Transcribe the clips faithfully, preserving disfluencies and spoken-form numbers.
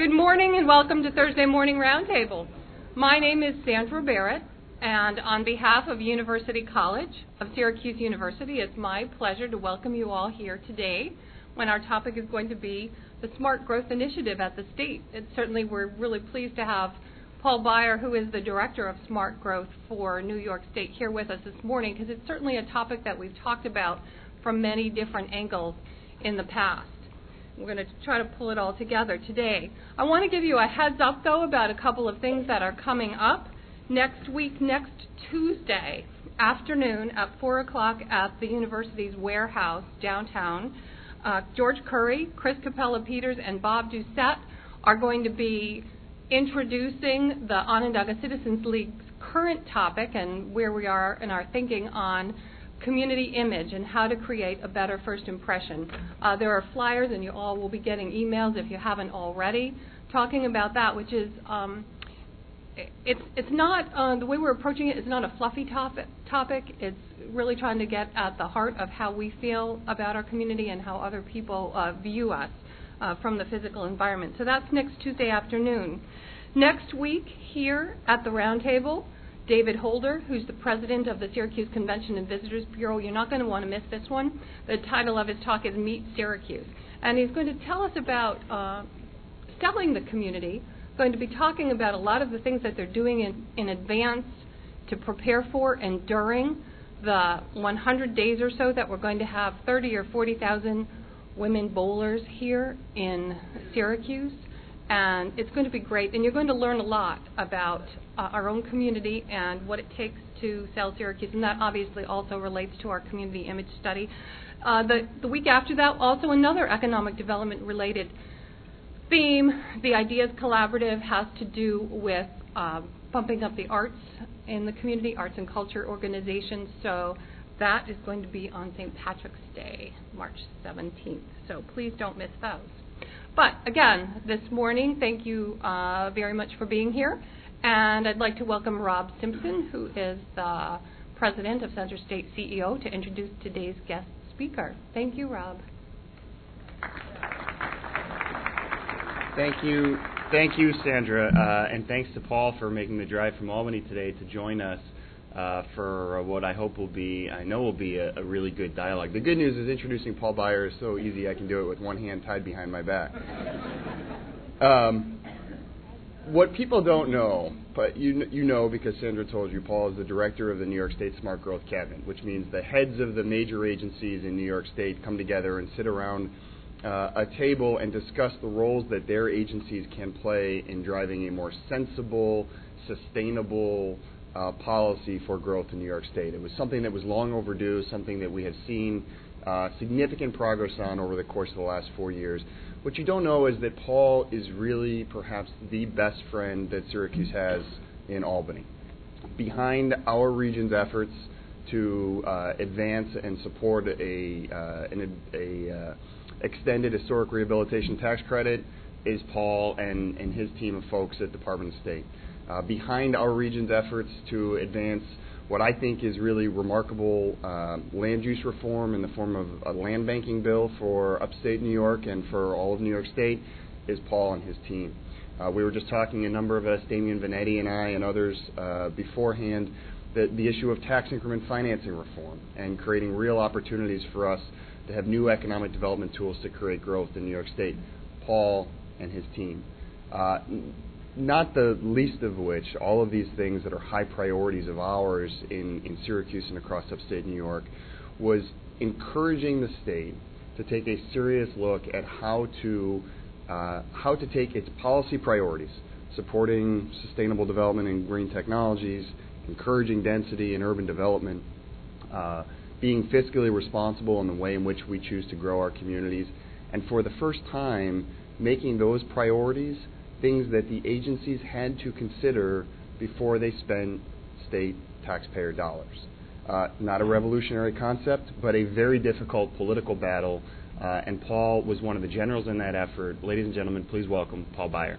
Good morning and welcome to Thursday Morning Roundtable. My name is Sandra Barrett, and on behalf of University College of Syracuse University, it's my pleasure to welcome you all here today when our topic is going to be the Smart Growth Initiative at the state. And certainly we're really pleased to have Paul Beier, who is the Director of Smart Growth for New York State, here with us this morning, because it's certainly a topic that we've talked about from many different angles in the past. We're going to try to pull it all together today. I want to give you a heads up, though, about a couple of things that are coming up. Next week, next Tuesday afternoon at four o'clock at the university's warehouse downtown, uh, George Curry, Chris Capella-Peters, and Bob Doucette are going to be introducing the Onondaga Citizens League's current topic and where we are in our thinking on community image and how to create a better first impression. Uh, there are flyers, and you all will be getting emails if you haven't already, talking about that, which is, um, it's it's not, uh, the way we're approaching it is not a fluffy topic, topic. It's really trying to get at the heart of how we feel about our community and how other people uh, view us uh, from the physical environment. So that's next Tuesday afternoon. Next week here at the Roundtable, David Holder, who's the president of the Syracuse Convention and Visitors Bureau. You're not going to want to miss this one. The title of his talk is Meet Syracuse. And he's going to tell us about uh, selling the community, going to be talking about a lot of the things that they're doing in, in advance to prepare for and during the one hundred days or so that we're going to have thirty or forty thousand women bowlers here in Syracuse. And it's going to be great, and you're going to learn a lot about uh, our own community and what it takes to sell Syracuse, and that obviously also relates to our community image study. Uh, the, the week after that, also another economic development-related theme, the Ideas Collaborative, has to do with uh, bumping up the arts in the community, arts and culture organizations. So that is going to be on Saint Patrick's Day, March seventeenth. So please don't miss those. But again, this morning, thank you uh, very much for being here. And I'd like to welcome Rob Simpson, who is the president of Center State C E O, to introduce today's guest speaker. Thank you, Rob. Thank you. Thank you, Sandra. Uh, and thanks to Paul for making the drive from Albany today to join us uh, for what I hope will be, I know will be a, a really good dialogue. The good news is introducing Paul Beier is so easy I can do it with one hand tied behind my back. Um, what people don't know, but you you know because Sandra told you, Paul is the director of the New York State Smart Growth Cabinet, which means the heads of the major agencies in New York State come together and sit around uh, a table and discuss the roles that their agencies can play in driving a more sensible, sustainable uh, policy for growth in New York State. It was something that was long overdue, something that we have seen uh, significant progress on over the course of the last four years. What you don't know is that Paul is really perhaps the best friend that Syracuse has in Albany. Behind our region's efforts to uh, advance and support a, uh, an a uh, extended historic rehabilitation tax credit is Paul and, and his team of folks at Department of State. Uh, behind our region's efforts to advance what I think is really remarkable uh, land use reform in the form of a land banking bill for upstate New York and for all of New York State is Paul and his team. Uh, we were just talking, a number of us, Damian Vanetti and I and others uh, beforehand, that the issue of tax increment financing reform and creating real opportunities for us to have new economic development tools to create growth in New York State. Paul and his team. Uh, Not the least of which, all of these things that are high priorities of ours in, in Syracuse and across upstate New York, was encouraging the state to take a serious look at how to uh, how to take its policy priorities, supporting sustainable development and green technologies, encouraging density and urban development, uh, being fiscally responsible in the way in which we choose to grow our communities, and for the first time, making those priorities things that the agencies had to consider before they spent state taxpayer dollars. Uh, not a revolutionary concept, but a very difficult political battle, uh, and Paul was one of the generals in that effort. Ladies and gentlemen, please welcome Paul Beier.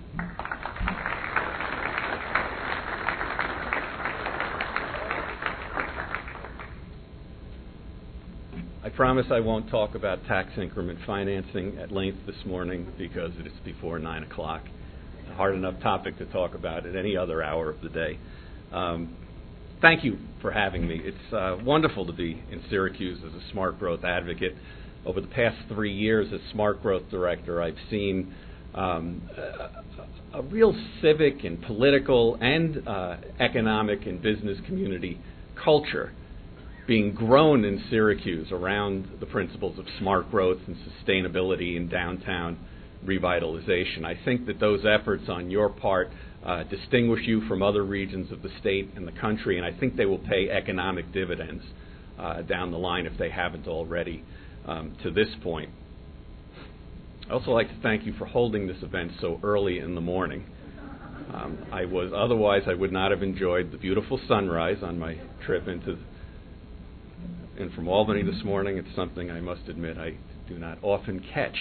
I promise I won't talk about tax increment financing at length this morning because it is before nine o'clock. a hard enough topic to talk about at any other hour of the day. Um, thank you for having me. It's uh, wonderful to be in Syracuse as a smart growth advocate. Over the past three years as smart growth director, I've seen um, a, a real civic and political and uh, economic and business community culture being grown in Syracuse around the principles of smart growth and sustainability and downtown revitalization. I think that those efforts on your part uh, distinguish you from other regions of the state and the country, and I think they will pay economic dividends uh, down the line if they haven't already um, to this point. I'd also like to thank you for holding this event so early in the morning. Um, I was otherwise I would not have enjoyed the beautiful sunrise on my trip into and from Albany this morning. It's something I must admit I do not often catch.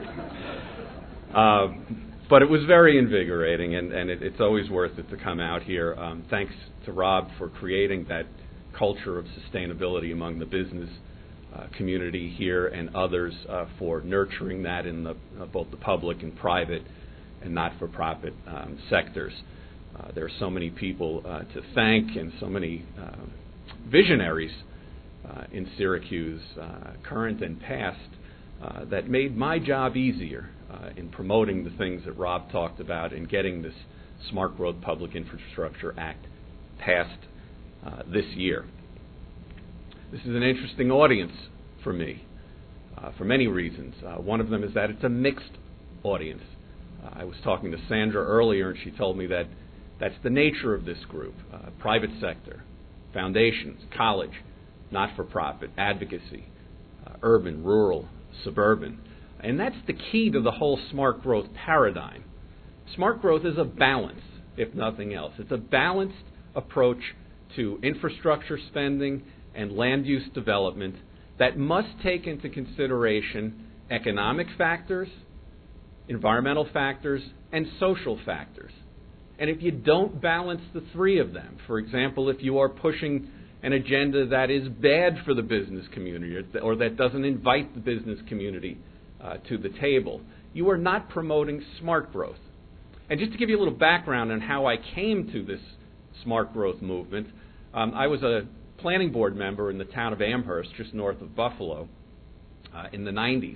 uh, but it was very invigorating, and, and it, it's always worth it to come out here. Um, thanks to Rob for creating that culture of sustainability among the business uh, community here, and others uh, for nurturing that in the, uh, both the public and private and not-for-profit um, sectors. Uh, there are so many people uh, to thank, and so many uh, visionaries uh, in Syracuse, uh, current and past, uh, that made my job easier uh, in promoting the things that Rob talked about and getting this Smart Growth Public Infrastructure Act passed uh, this year. This is an interesting audience for me uh, for many reasons. Uh, one of them is that it's a mixed audience. Uh, I was talking to Sandra earlier, and she told me that that's the nature of this group: uh, private sector, foundations, college, not-for-profit, advocacy, uh, urban, rural, suburban. And that's the key to the whole smart growth paradigm. Smart growth is a balance, if nothing else. It's a balanced approach to infrastructure spending and land use development that must take into consideration economic factors, environmental factors, and social factors. And if you don't balance the three of them, for example, if you are pushing an agenda that is bad for the business community, or that doesn't invite the business community uh, to the table, you are not promoting smart growth. And just to give you a little background on how I came to this smart growth movement, um, I was a planning board member in the town of Amherst, just north of Buffalo, uh, in the nineties.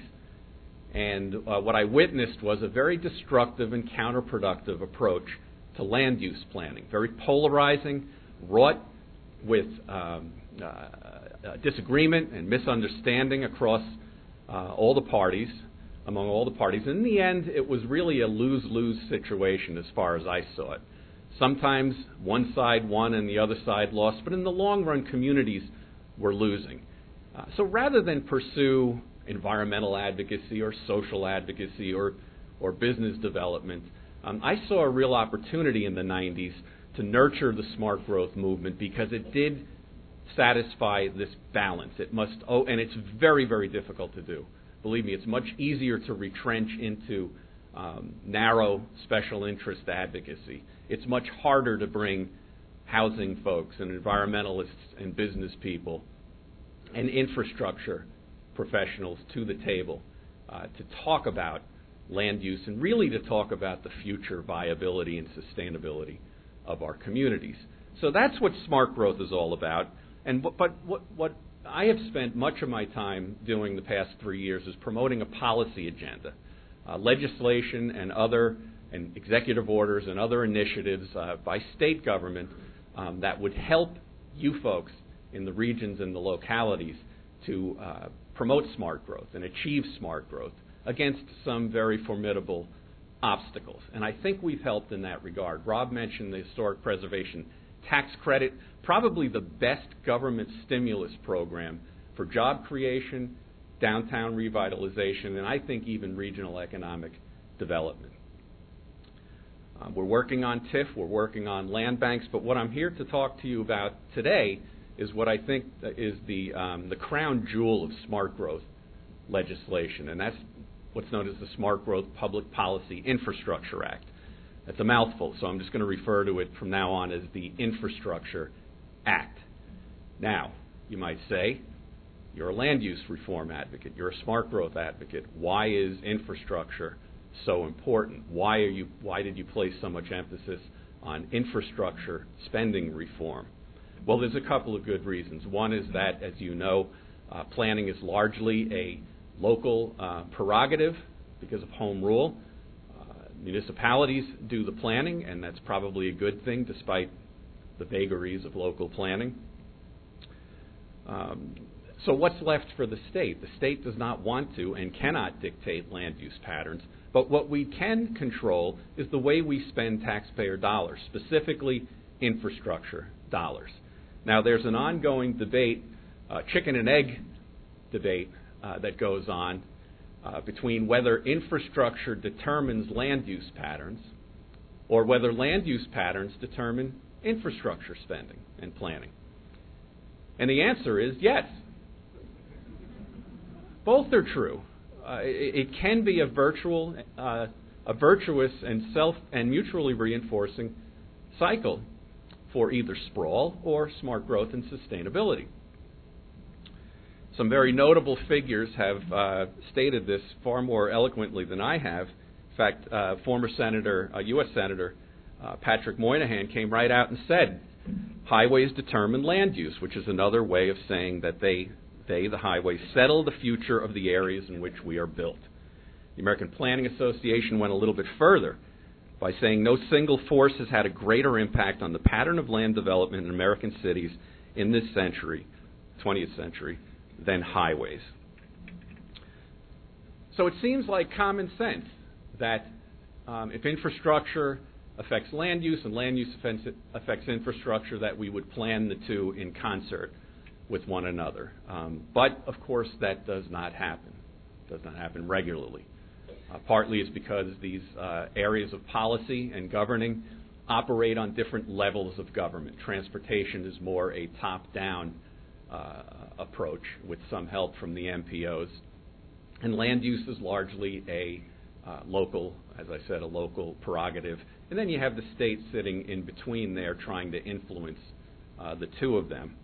And uh, what I witnessed was a very destructive and counterproductive approach to land use planning, very polarizing, wrought with um, uh, uh, disagreement and misunderstanding across uh, all the parties, among all the parties. In the end, it was really a lose-lose situation as far as I saw it. Sometimes one side won and the other side lost, but in the long run, communities were losing. Uh, so rather than pursue environmental advocacy or social advocacy or, or business development, um, I saw a real opportunity in the nineties to nurture the smart growth movement, because it did satisfy this balance. It must, oh, and it's very, very difficult to do. Believe me, it's much easier to retrench into um, narrow special interest advocacy. It's much harder to bring housing folks and environmentalists and business people and infrastructure professionals to the table uh, to talk about land use and really to talk about the future viability and sustainability of our communities. So that's what smart growth is all about. And but, but what, what I have spent much of my time doing the past three years is promoting a policy agenda, uh, legislation and other and executive orders and other initiatives uh, by state government um, that would help you folks in the regions and the localities to uh, promote smart growth and achieve smart growth against some very formidable obstacles. And I think we've helped in that regard. Rob mentioned the Historic Preservation Tax Credit, probably the best government stimulus program for job creation, downtown revitalization, and I think even regional economic development. Uh, we're working on T I F, we're working on land banks, but what I'm here to talk to you about today is what I think is the, um, the crown jewel of smart growth legislation, and that's what's known as the Smart Growth Public Policy Infrastructure Act. That's a mouthful, so I'm just going to refer to it from now on as the Infrastructure Act. Now, you might say, you're a land use reform advocate, you're a smart growth advocate. Why is infrastructure so important? Why are you? Why did you place so much emphasis on infrastructure spending reform? Well, there's a couple of good reasons. One is that, as you know, uh, planning is largely a local uh, prerogative because of home rule. Uh, municipalities do the planning, and that's probably a good thing despite the vagaries of local planning. Um, so what's left for the state? The state does not want to and cannot dictate land use patterns, but what we can control is the way we spend taxpayer dollars, specifically infrastructure dollars. Now, there's an ongoing debate, uh, chicken and egg debate, uh, that goes on uh, between whether infrastructure determines land use patterns or whether land use patterns determine infrastructure spending and planning. And the answer is yes. Both are true. Uh, it, it can be a virtual, uh, a virtuous and self and mutually reinforcing cycle for either sprawl or smart growth and sustainability. Some very notable figures have uh, stated this far more eloquently than I have. In fact, uh, former Senator, uh, U S Senator uh, Patrick Moynihan came right out and said, highways determine land use, which is another way of saying that they, they, the highways, settle the future of the areas in which we are built. The American Planning Association went a little bit further by saying no single force has had a greater impact on the pattern of land development in American cities in this century, twentieth century, than highways. So it seems like common sense that um, if infrastructure affects land use and land use affects infrastructure, that we would plan the two in concert with one another. Um, but, of course, that does not happen. It does not happen regularly. Uh, partly is because these uh, areas of policy and governing operate on different levels of government. Transportation is more a top-down uh, approach with some help from the M P Os. And land use is largely a uh, local, as I said, a local prerogative. And then you have the state sitting in between there trying to influence uh, the two of them.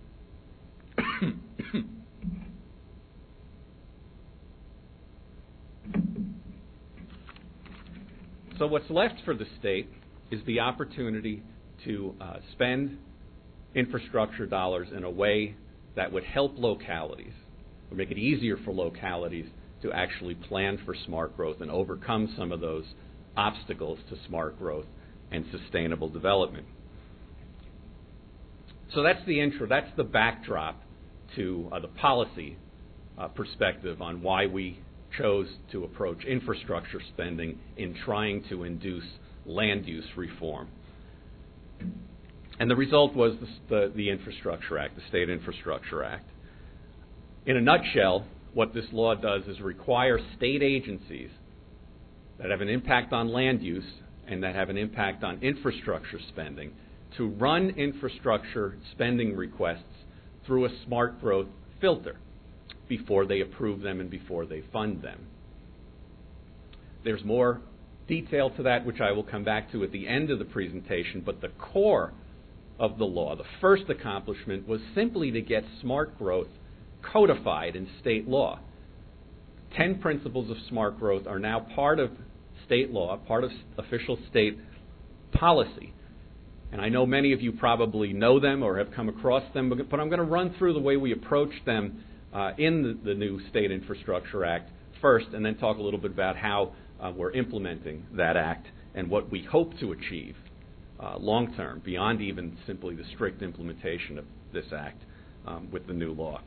So what's left for the state is the opportunity to uh, spend infrastructure dollars in a way that would help localities, or make it easier for localities to actually plan for smart growth and overcome some of those obstacles to smart growth and sustainable development. So that's the intro, that's the backdrop to uh, the policy uh, perspective on why we chose to approach infrastructure spending in trying to induce land use reform. And the result was the, the, the Infrastructure Act, the State Infrastructure Act. In a nutshell, what this law does is require state agencies that have an impact on land use and that have an impact on infrastructure spending to run infrastructure spending requests through a smart growth filter before they approve them and before they fund them. There's more detail to that, which I will come back to at the end of the presentation, but the core of the law, the first accomplishment, was simply to get smart growth codified in state law. Ten principles of smart growth are now part of state law, part of official state policy. And I know many of you probably know them or have come across them, but I'm going to run through the way we approach them uh, in the, the new State Infrastructure Act first, and then talk a little bit about how uh, we're implementing that act and what we hope to achieve uh, long term, beyond even simply the strict implementation of this act um, with the new law.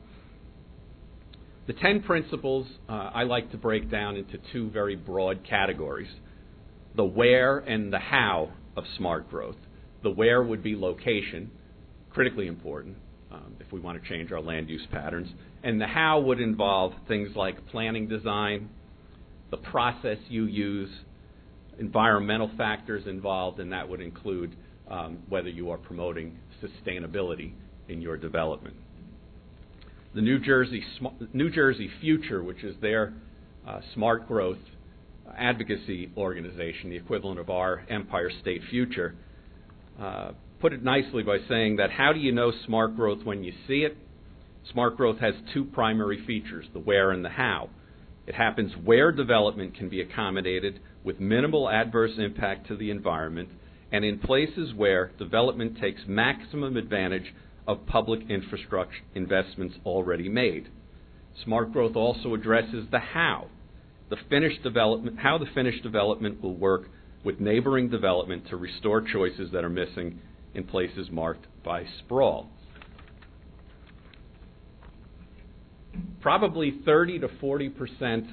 The ten principles uh, I like to break down into two very broad categories: the where and the how of smart growth. The where would be location, critically important um, if we want to change our land use patterns. And the how would involve things like planning design, the process you use, environmental factors involved, and that would include um, whether you are promoting sustainability in your development. The New Jersey, New Jersey Future, which is their uh, smart growth advocacy organization, the equivalent of our Empire State Future, Uh, put it nicely by saying that how do you know smart growth when you see it? Smart growth has two primary features, the where and the how. It happens where development can be accommodated with minimal adverse impact to the environment and in places where development takes maximum advantage of public infrastructure investments already made. Smart growth also addresses the how, the finished development, how the finished development will work with neighboring development to restore choices that are missing in places marked by sprawl. Probably thirty to forty percent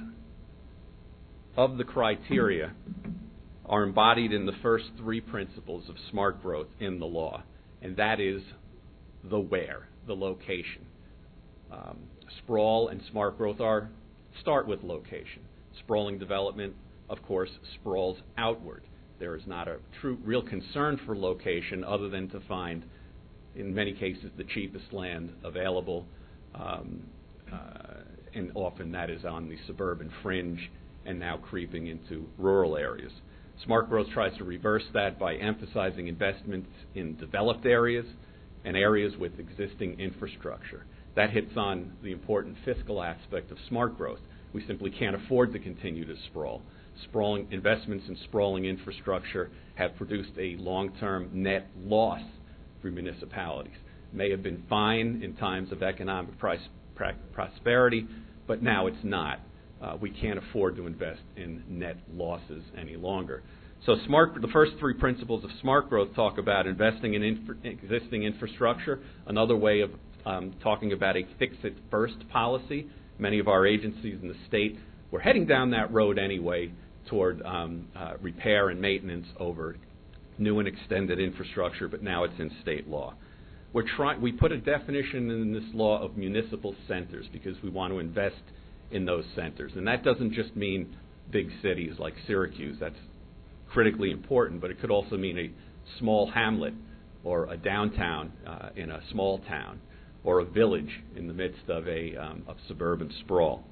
of the criteria are embodied in the first three principles of smart growth in the law, and that is the where, the location. Um, sprawl and smart growth are start with location. Sprawling development, of course, sprawls outward. There is not a true, real concern for location other than to find, in many cases, the cheapest land available, um, uh, and often that is on the suburban fringe and now creeping into rural areas. Smart growth tries to reverse that by emphasizing investments in developed areas and areas with existing infrastructure. That hits on the important fiscal aspect of smart growth. We simply can't afford to continue to sprawl. Sprawling investments in sprawling infrastructure have produced a long-term net loss for municipalities. May have been fine in times of economic price, pra- prosperity, but now it's not. Uh, we can't afford to invest in net losses any longer. So smart, the first three principles of smart growth talk about investing in infra- existing infrastructure, another way of um, talking about a fix-it-first policy. Many of our agencies in the state were heading down that road anyway toward um, uh, repair and maintenance over new and extended infrastructure, but now it's in state law. We're try- we put a definition in this law of municipal centers because we want to invest in those centers. And that doesn't just mean big cities like Syracuse. That's critically important, but it could also mean a small hamlet or a downtown uh, in a small town or a village in the midst of a um, of suburban sprawl.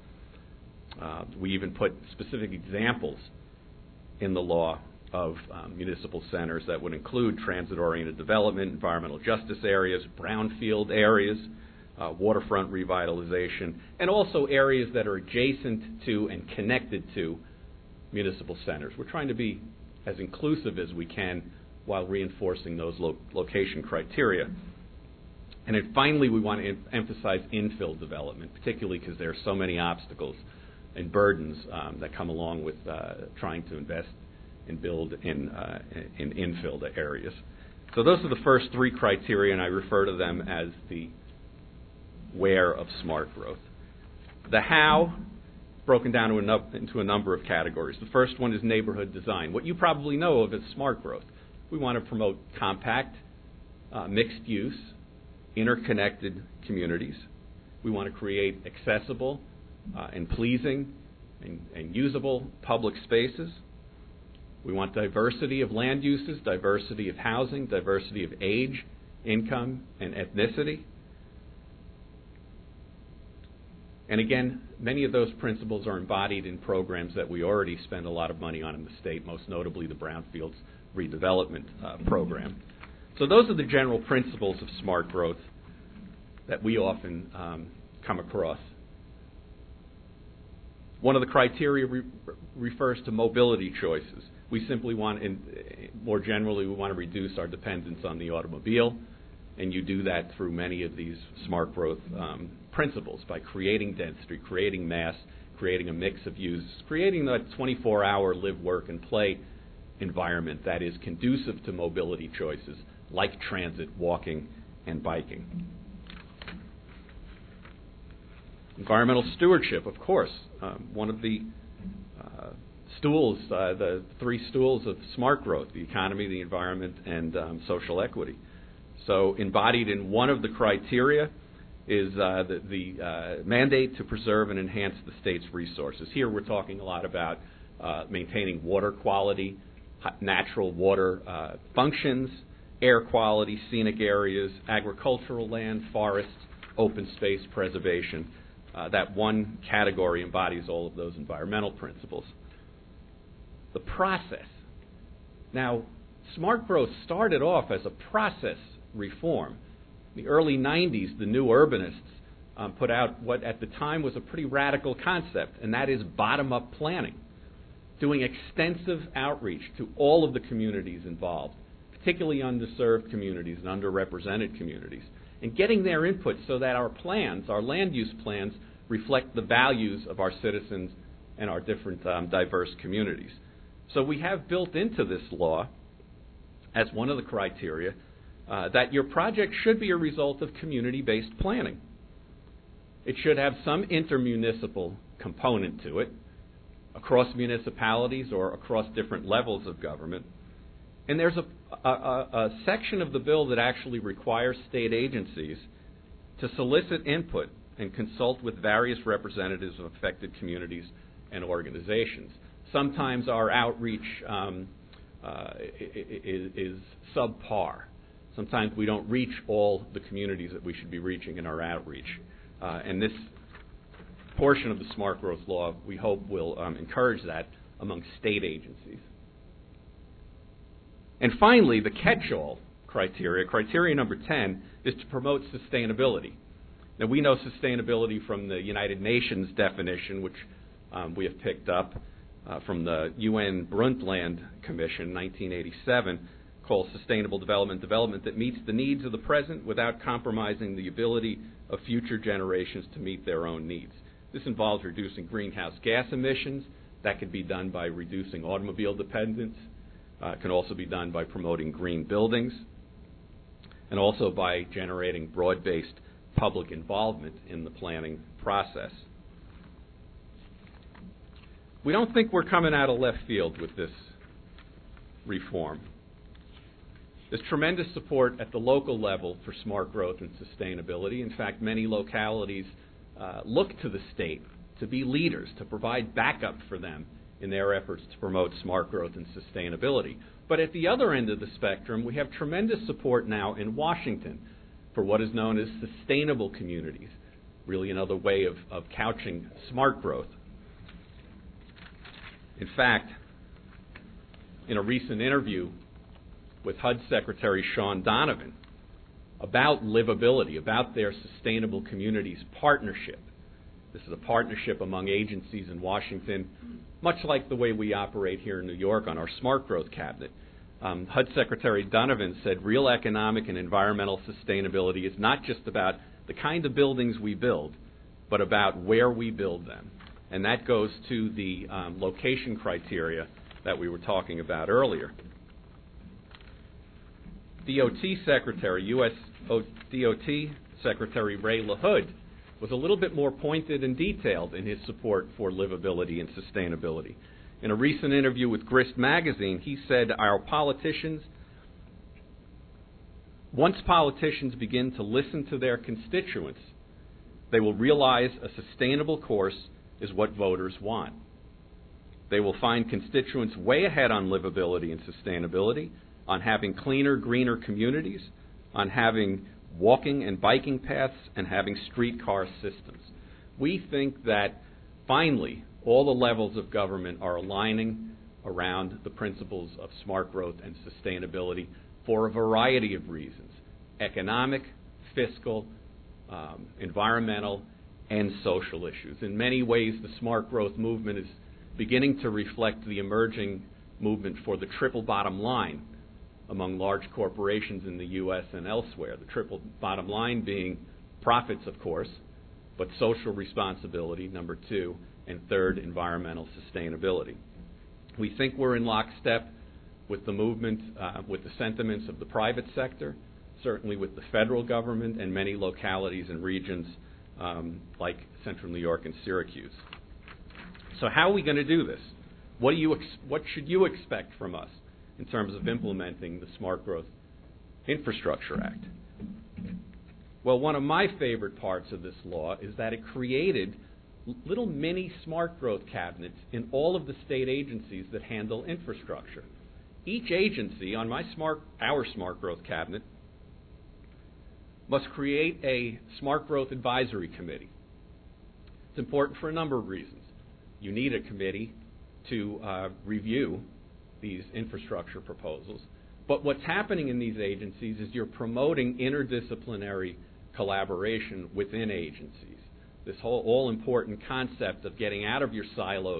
Uh, we even put specific examples in the law of um, municipal centers that would include transit-oriented development, environmental justice areas, brownfield areas, uh, waterfront revitalization, and also areas that are adjacent to and connected to municipal centers. We're trying to be as inclusive as we can while reinforcing those lo- location criteria. And then finally, we want to em- emphasize infill development, particularly because there are so many obstacles and burdens um, that come along with uh, trying to invest and build in, uh, in infilled areas. So those are the first three criteria, and I refer to them as the where of smart growth. The how, broken down to a nu- into a number of categories. The first one is neighborhood design, what you probably know of as smart growth. We want to promote compact, uh, mixed use, interconnected communities. We want to create accessible uh, and pleasing and, and usable public spaces. We want diversity of land uses, diversity of housing, diversity of age, income, and ethnicity. And again, many of those principles are embodied in programs that we already spend a lot of money on in the state, most notably the Brownfields Redevelopment uh, Program. So those are the general principles of smart growth that we often um, come across. One of the criteria re- refers to mobility choices. We simply want, in, more generally, we want to reduce our dependence on the automobile, and you do that through many of these smart growth um, principles by creating density, creating mass, creating a mix of uses, creating that twenty-four hour live, work, and play environment that is conducive to mobility choices like transit, walking, and biking. Environmental stewardship, of course, um, one of the uh, stools, uh, the three stools of smart growth, the economy, the environment, and um, social equity. So embodied in one of the criteria is uh, the, the uh, mandate to preserve and enhance the state's resources. Here we're talking a lot about uh, maintaining water quality, natural water uh, functions, air quality, scenic areas, agricultural land, forests, open space preservation. Uh, that one category embodies all of those environmental principles. The process. Now, smart growth started off as a process reform. In the early nineties, the new urbanists um, put out what at the time was a pretty radical concept, and that is bottom-up planning. doing extensive outreach to all of the communities involved, particularly underserved communities and underrepresented communities, and getting their input so that our plans, our land use plans, reflect the values of our citizens and our different um, diverse communities. So we have built into this law, as one of the criteria, uh, that your project should be a result of community-based planning. It should have some intermunicipal component to it, across municipalities or across different levels of government. And there's a, a, a section of the bill that actually requires state agencies to solicit input and consult with various representatives of affected communities and organizations. Sometimes our outreach um, uh, is, is subpar. Sometimes we don't reach all the communities that we should be reaching in our outreach. Uh, and this portion of the Smart Growth Law, we hope, will um, encourage that among state agencies. And finally, the catch-all criteria, criteria number ten, is to promote sustainability. Now, we know sustainability from the United Nations definition, which um, we have picked up uh, from the U N Brundtland Commission, nineteen eighty-seven, called Sustainable Development, development that meets the needs of the present without compromising the ability of future generations to meet their own needs. This involves reducing greenhouse gas emissions. That could be done by reducing automobile dependence. Uh, it can also be done by promoting green buildings, and also by generating broad-based public involvement in the planning process. We don't think we're coming out of left field with this reform. There's tremendous support at the local level for smart growth and sustainability. In fact, many localities uh, look to the state to be leaders, to provide backup for them in their efforts to promote smart growth and sustainability. But at the other end of the spectrum, we have tremendous support now in Washington for what is known as sustainable communities, really another way of, of couching smart growth. In fact, in a recent interview with H U D Secretary Sean Donovan about livability, about their Sustainable Communities Partnership. This is a partnership among agencies in Washington, much like the way we operate here in New York on our Smart Growth Cabinet. Um, H U D Secretary Donovan said real economic and environmental sustainability is not just about the kind of buildings we build, but about where we build them. And that goes to the um, location criteria that we were talking about earlier. D O T Secretary, U S D O T Secretary Ray LaHood was a little bit more pointed and detailed in his support for livability and sustainability. In a recent interview with Grist magazine, he said, our politicians, once politicians begin to listen to their constituents, they will realize a sustainable course is what voters want. They will find constituents way ahead on livability and sustainability, on having cleaner, greener communities, on having walking and biking paths, and having streetcar systems. We think that finally all the levels of government are aligning around the principles of smart growth and sustainability for a variety of reasons: economic, fiscal, um, environmental, and social issues. In many ways, the smart growth movement is beginning to reflect the emerging movement for the triple bottom line among large corporations in the U S and elsewhere. The triple bottom line being profits, of course, but social responsibility, number two, and third, environmental sustainability. We think we're in lockstep with the movement, uh, with the sentiments of the private sector, certainly with the federal government and many localities and regions um, like Central New York and Syracuse. So how are we going to do this? What do you ex- what should you expect from us in terms of implementing the Smart Growth Infrastructure Act? Well, one of my favorite parts of this law is that it created little mini smart growth cabinets in all of the state agencies that handle infrastructure. Each agency on my smart, our smart growth cabinet must create a smart growth advisory committee. It's important for a number of reasons. You need a committee to uh, review these infrastructure proposals. But what's happening in these agencies is you're promoting interdisciplinary collaboration within agencies. This whole all-important concept of getting out of your silos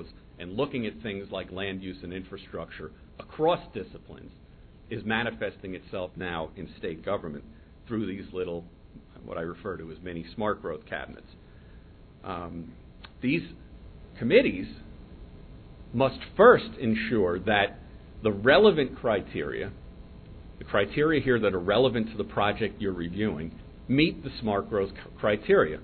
and looking at things like land use and infrastructure across disciplines is manifesting itself now in state government through these little, what I refer to as mini smart growth cabinets. Um, these committees must first ensure that the relevant criteria, the criteria here that are relevant to the project you're reviewing, meet the smart growth criteria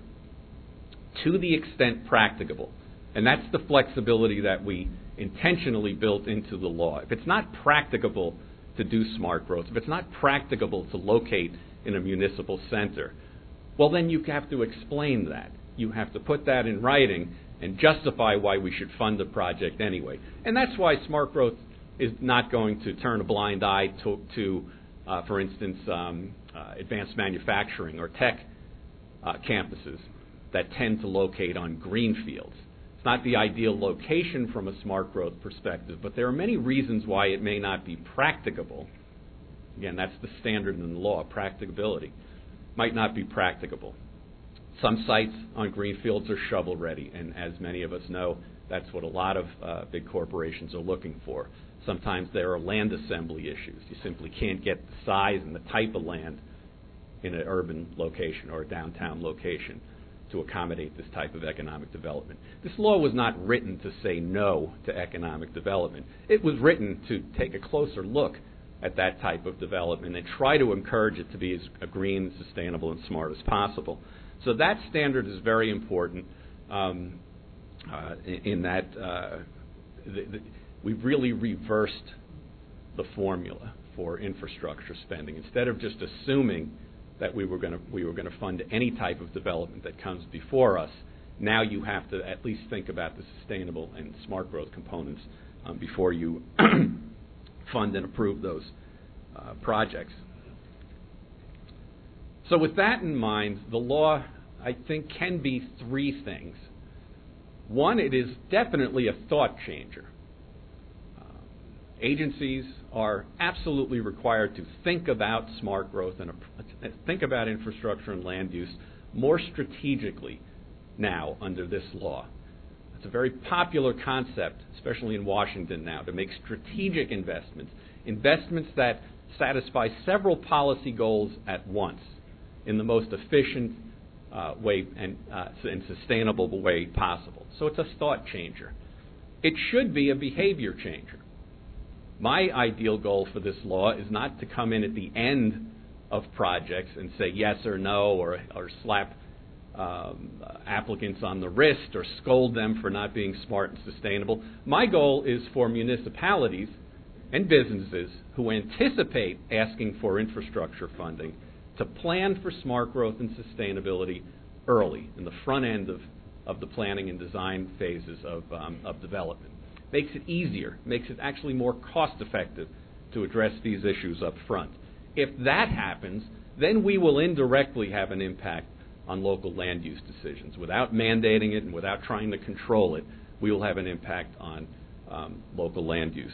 to the extent practicable. And that's the flexibility that we intentionally built into the law. If it's not practicable to do smart growth, if it's not practicable to locate in a municipal center, well, then you have to explain that. You have to put that in writing and justify why we should fund the project anyway. And that's why smart growth is not going to turn a blind eye to, to uh, for instance, um, uh, advanced manufacturing or tech uh, campuses that tend to locate on green fields. It's not the ideal location from a smart growth perspective, but there are many reasons why it may not be practicable. Again, that's the standard in the law, practicability. Might not be practicable. Some sites on green fields are shovel ready, and as many of us know, that's what a lot of uh, big corporations are looking for. Sometimes there are land assembly issues. You simply can't get the size and the type of land in an urban location or a downtown location to accommodate this type of economic development. This law was not written to say no to economic development. It was written to take a closer look at that type of development and try to encourage it to be as green, sustainable, and smart as possible. So that standard is very important um, uh, in, in that uh, the, the, we've really reversed the formula for infrastructure spending. Instead of just assuming that we were going to we were going to fund any type of development that comes before us, now you have to at least think about the sustainable and smart growth components um, before you fund and approve those uh, projects. So with that in mind, the law, I think, can be three things. One, it is definitely a thought changer. Uh, agencies are absolutely required to think about smart growth and uh, think about infrastructure and land use more strategically now under this law. It's a very popular concept, especially in Washington now, to make strategic investments, investments that satisfy several policy goals at once in the most efficient uh, way and, uh, and sustainable way possible. So it's a thought changer. It should be a behavior changer. My ideal goal for this law is not to come in at the end of projects and say yes or no, or, or slap um, applicants on the wrist or scold them for not being smart and sustainable. My goal is for municipalities and businesses who anticipate asking for infrastructure funding to plan for smart growth and sustainability early, in the front end of, of the planning and design phases of, um, of development. Makes it easier, makes it actually more cost-effective to address these issues up front. If that happens, then we will indirectly have an impact on local land use decisions. Without mandating it and without trying to control it, we will have an impact on um, local land use.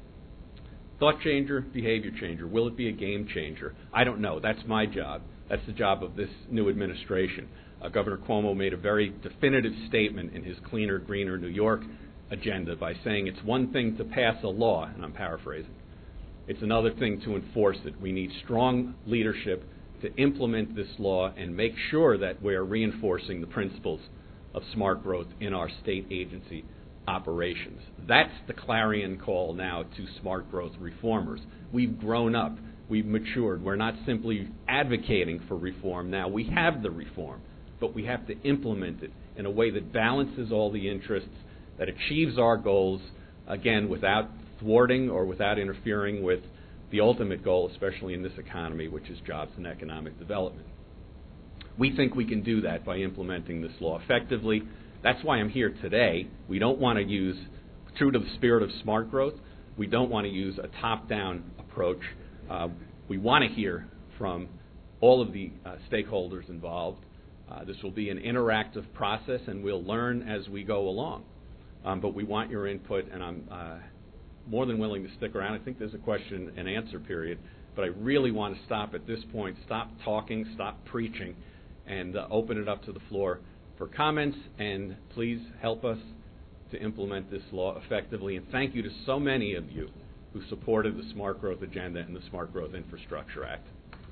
Thought changer, behavior changer. Will it be a game changer? I don't know. That's my job. That's the job of this new administration. Uh, Governor Cuomo made a very definitive statement in his Cleaner, Greener New York agenda by saying it's one thing to pass a law, and I'm paraphrasing. It's another thing to enforce it. We need strong leadership to implement this law and make sure that we're reinforcing the principles of smart growth in our state agency operations. That's the clarion call now to smart growth reformers. We've grown up. We've matured. We're not simply advocating for reform now. We have the reform, but we have to implement it in a way that balances all the interests, that achieves our goals, again, without thwarting or without interfering with the ultimate goal, especially in this economy, which is jobs and economic development. We think we can do that by implementing this law effectively. That's why I'm here today. We don't want to use, true to the spirit of smart growth, we don't want to use a top-down approach. Uh, we want to hear from all of the uh, stakeholders involved. Uh, this will be an interactive process, and we'll learn as we go along. Um, but we want your input, and I'm uh, more than willing to stick around. I think there's a question and answer period, but I really want to stop at this point, stop talking, stop preaching, and uh, open it up to the floor for comments, and please help us to implement this law effectively. And thank you to so many of you who supported the Smart Growth Agenda and the Smart Growth Infrastructure Act.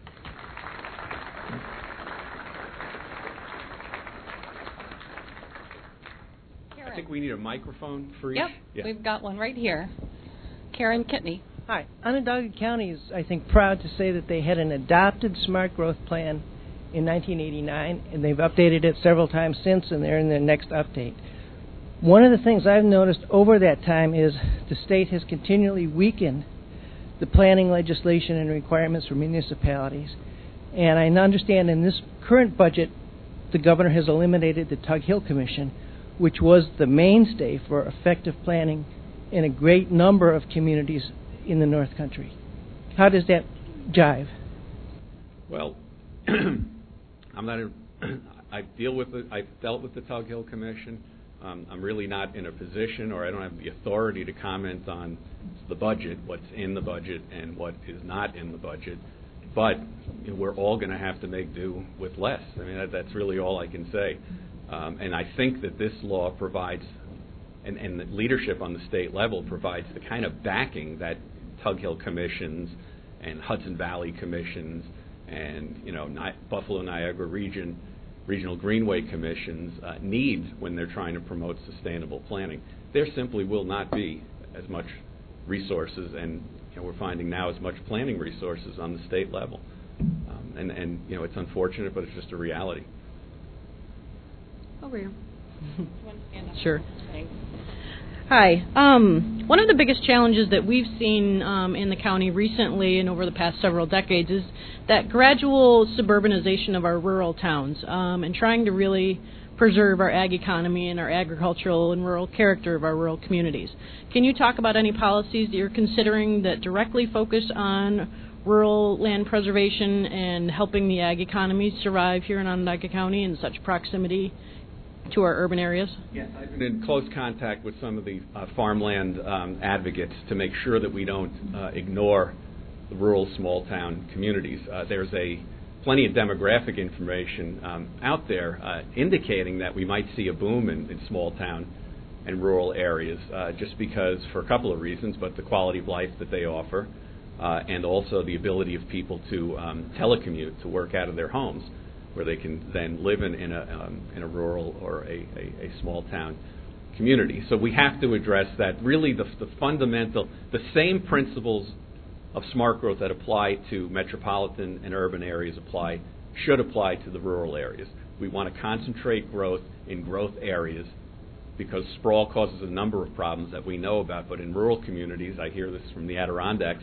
I think we need a microphone for each. Yep, yeah. We've got one right here. Karen Kitney. Hi. Onondaga County is, I think, proud to say that they had an adopted smart growth plan in nineteen eighty-nine, and they've updated it several times since, and they're in their next update. One of the things I've noticed over that time is the state has continually weakened the planning legislation and requirements for municipalities. And I understand in this current budget, the governor has eliminated the Tug Hill Commission, which was the mainstay for effective planning in a great number of communities in the North Country. How does that jive? Well, I'm not. A, I deal with the. I dealt with the Tug Hill Commission. Um, I'm really not in a position, or I don't have the authority to comment on the budget, what's in the budget, and what is not in the budget. But you know, we're all going to have to make do with less. I mean, that, that's really all I can say. Um, and I think that this law provides, and, and the leadership on the state level provides the kind of backing that Tug Hill commissions and Hudson Valley commissions and you know Ni- Buffalo Niagara Region regional greenway commissions uh, need when they're trying to promote sustainable planning. There simply will not be as much resources, and you know, we're finding now as much planning resources on the state level. Um, and, and you know it's unfortunate, but it's just a reality. Over here. Sure. Hi. Um, one of the biggest challenges that we've seen um, in the county recently and over the past several decades is that gradual suburbanization of our rural towns um, and trying to really preserve our ag economy and our agricultural and rural character of our rural communities. Can you talk about any policies that you're considering that directly focus on rural land preservation and helping the ag economy survive here in Onondaga County in such proximity to our urban areas? Yes, I've been in close contact with some of the uh, farmland um, advocates to make sure that we don't uh, ignore the rural small town communities. Uh, there's a plenty of demographic information um, out there uh, indicating that we might see a boom in, in small town and rural areas uh, just because, for a couple of reasons, but the quality of life that they offer uh, and also the ability of people to um, telecommute, to work out of their homes, where they can then live in, in, a, um, in a rural or a, a, a small town community. So we have to address that. Really the, the fundamental, the same principles of smart growth that apply to metropolitan and urban areas apply, should apply to the rural areas. We want to concentrate growth in growth areas because sprawl causes a number of problems that we know about, but in rural communities, I hear this from the Adirondacks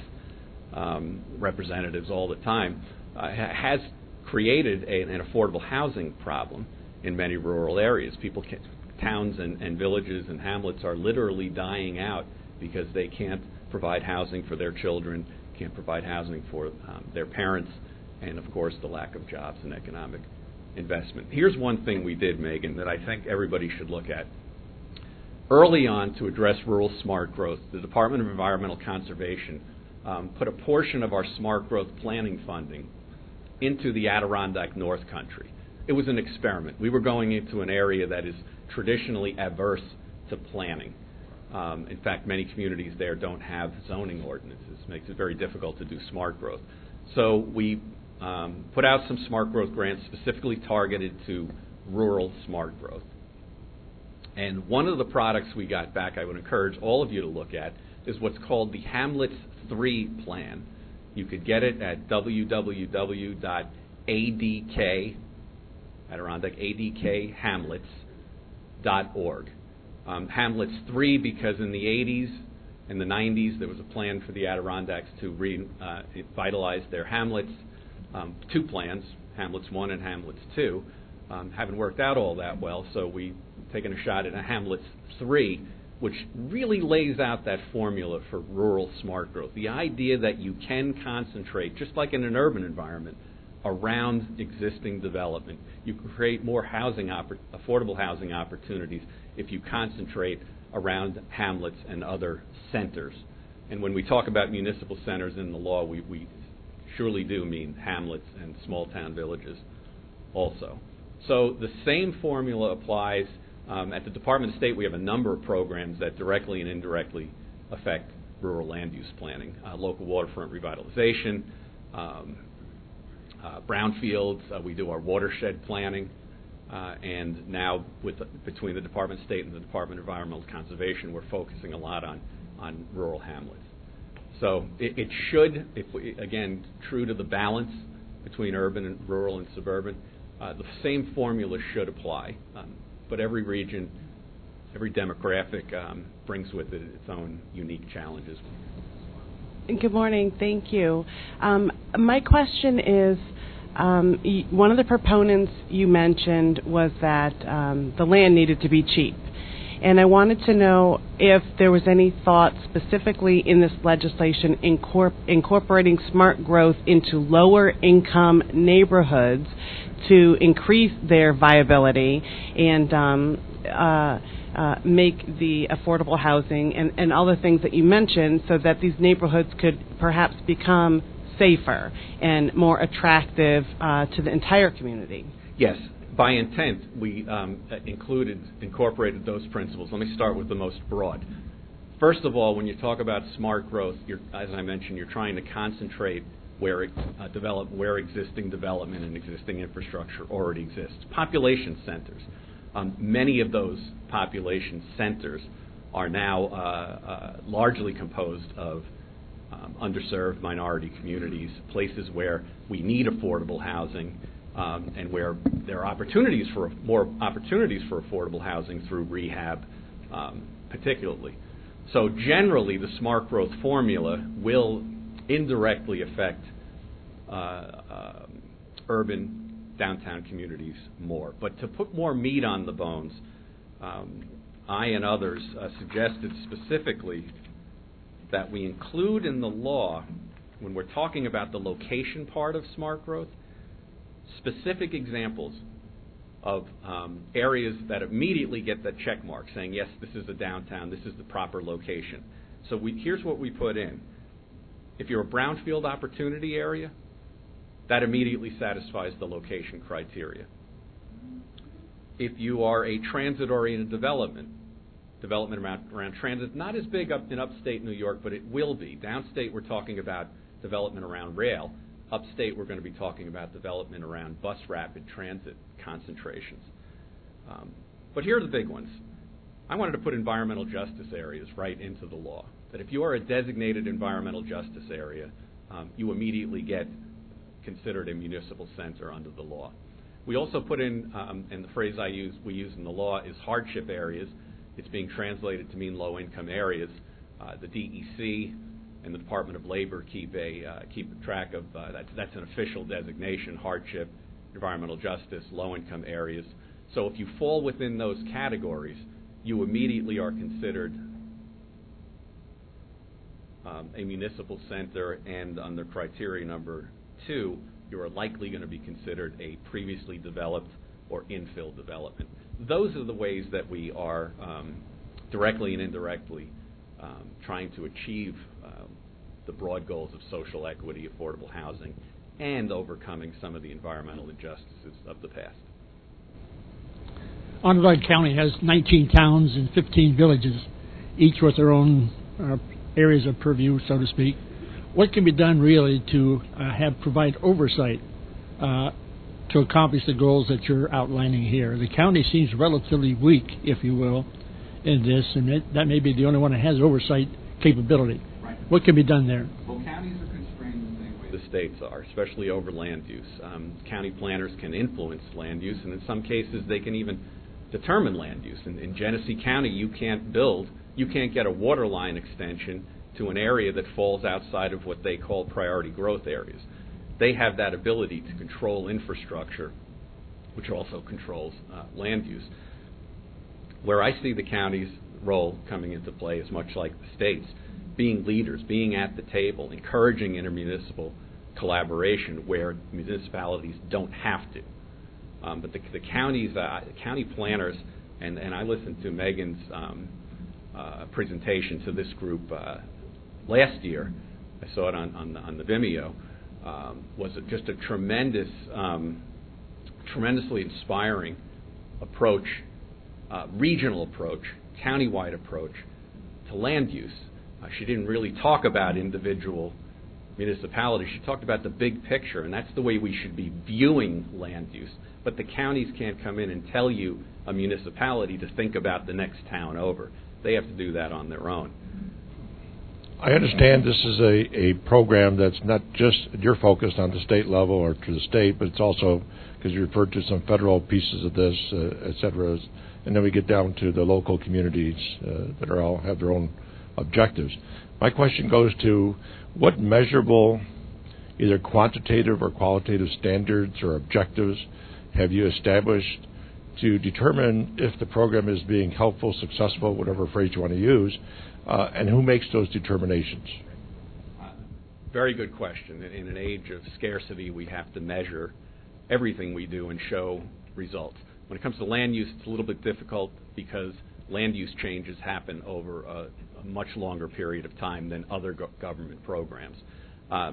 um, representatives all the time, uh, has created a, an affordable housing problem in many rural areas. People, can, towns and, and villages and hamlets are literally dying out because they can't provide housing for their children, can't provide housing for um, their parents, and of course the lack of jobs and economic investment. Here's one thing we did, Megan, that I think everybody should look at. Early on, to address rural smart growth, the Department of Environmental Conservation um, put a portion of our smart growth planning funding into the Adirondack North Country. It was an experiment. We were going into an area that is traditionally averse to planning. Um, in fact, many communities there don't have zoning ordinances. It makes it very difficult to do smart growth. So we um, put out some smart growth grants specifically targeted to rural smart growth. And one of the products we got back, I would encourage all of you to look at, is what's called the Hamlets three plan. You could get it at w w w dot a d k, Adirondack, A D K Hamlets dot org. Um, Hamlets three because in the eighties and the nineties there was a plan for the Adirondacks to revitalize uh, their hamlets. Um, two plans, Hamlets one and Hamlets two, um, haven't worked out all that well, so we've taken a shot at a Hamlets three, which really lays out that formula for rural smart growth. The idea that you can concentrate, just like in an urban environment, around existing development. You can create more housing, oppor- affordable housing opportunities if you concentrate around hamlets and other centers. And when we talk about municipal centers in the law, we, we surely do mean hamlets and small town villages also. So the same formula applies Um, at the Department of State, we have a number of programs that directly and indirectly affect rural land use planning. Uh, local waterfront revitalization, um, uh, brownfields, uh, we do our watershed planning, uh, and now with the, between the Department of State and the Department of Environmental Conservation, we're focusing a lot on, on rural hamlets. So it, it should, if we, again, true to the balance between urban and rural and suburban, uh, the same formula should apply. Um, but every region, every demographic um, brings with it its own unique challenges. Good morning. Thank you. Um, my question is, um, y- one of the proponents you mentioned was that um, the land needed to be cheap. And I wanted to know if there was any thought specifically in this legislation incorpor- incorporating smart growth into lower income neighborhoods to increase their viability and um, uh, uh, make the affordable housing and, and all the things that you mentioned so that these neighborhoods could perhaps become safer and more attractive uh, to the entire community. Yes. By intent, we um, included, incorporated those principles. Let me start with the most broad. First of all, when you talk about smart growth, you're, as I mentioned, you're trying to concentrate where it, uh, develop, where existing development and existing infrastructure already exists. Population centers. Um, many of those population centers are now uh, uh, largely composed of um, underserved minority communities, places where we need affordable housing. Um, and where there are opportunities for more opportunities for affordable housing through rehab, um, particularly. So generally, the smart growth formula will indirectly affect uh, uh, urban downtown communities more. But to put more meat on the bones, um, I and others uh, suggested specifically that we include in the law, when we're talking about the location part of smart growth, specific examples of um, areas that immediately get the check mark saying, yes, this is a downtown, this is the proper location. So we, here's what we put in. If you're a brownfield opportunity area, that immediately satisfies the location criteria. If you are a transit-oriented development, development around, around transit, not as big up in upstate New York, but it will be. Downstate, we're talking about development around rail. Upstate, we're going to be talking about development around bus rapid transit concentrations. Um, but here are the big ones. I wanted to put environmental justice areas right into the law. That if you are a designated environmental justice area, um, you immediately get considered a municipal center under the law. We also put in, um, and the phrase I use, we use in the law is hardship areas. It's being translated to mean low-income areas. Uh, the D E C and the Department of Labor keep a uh, keep track of uh, that's that's an official designation: hardship, environmental justice, low-income areas. So if you fall within those categories, you immediately are considered um, a municipal center, and under criteria number two, you are likely going to be considered a previously developed or infill development. Those are the ways that we are um, directly and indirectly um, trying to achieve um, the broad goals of social equity, affordable housing, and overcoming some of the environmental injustices of the past. Onondaga County has nineteen towns and fifteen villages, each with their own uh, areas of purview, so to speak. What can be done really to uh, have provide oversight uh, to accomplish the goals that you're outlining here? The county seems relatively weak, if you will, in this, and it, that may be the only one that has oversight capability. Right. What can be done there? Well, counties are constrained the same way the states are, especially over land use. Um, county planners can influence land use, and in some cases they can even determine land use. In, in Genesee County, you can't build, you can't get a water line extension to an area that falls outside of what they call priority growth areas. They have that ability to control infrastructure, which also controls uh, land use. Where I see the county's role coming into play is much like the states, being leaders, being at the table, encouraging intermunicipal collaboration where municipalities don't have to. Um, but the, the counties, uh, county planners, and, and I listened to Megan's um, uh, presentation to this group uh, last year. I saw it on, on, on the Vimeo. Um, was just a tremendous, um, tremendously inspiring approach uh, regional approach, countywide approach to land use. Uh, she didn't really talk about individual municipalities. She talked about the big picture, and that's the way we should be viewing land use. But the counties can't come in and tell you, a municipality, to think about the next town over. They have to do that on their own. I understand this is a, a program that's not just, you're focused on the state level or to the state, but it's also, because you referred to some federal pieces of this, uh, et cetera, and then we get down to the local communities uh, that are all have their own objectives. My question goes to what measurable, either quantitative or qualitative standards or objectives have you established to determine if the program is being helpful, successful, whatever phrase you want to use, uh, and who makes those determinations? Uh, very good question. In, in an age of scarcity, we have to measure everything we do and show results. When it comes to land use, it's a little bit difficult because land use changes happen over a, a much longer period of time than other go- government programs. Uh,